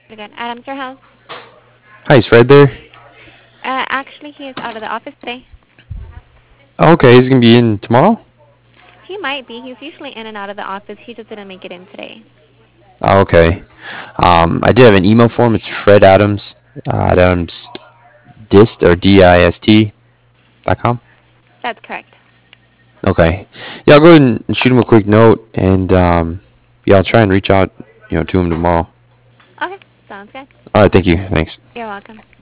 Again, Adam's your house. Hi, is Fred there? Actually, he is out of the office today. Oh, okay, he's gonna be in tomorrow. He might be. He's usually in and out of the office. He just didn't make it in today. Oh, okay. I did have an email for him. It's Fred Adams at Adams Dist or DIST.com. That's correct. Okay. Yeah, I'll go ahead and shoot him a quick note, and yeah, I'll try and reach out, to him tomorrow. Okay, sounds good. All right, thank you. Thanks. You're welcome.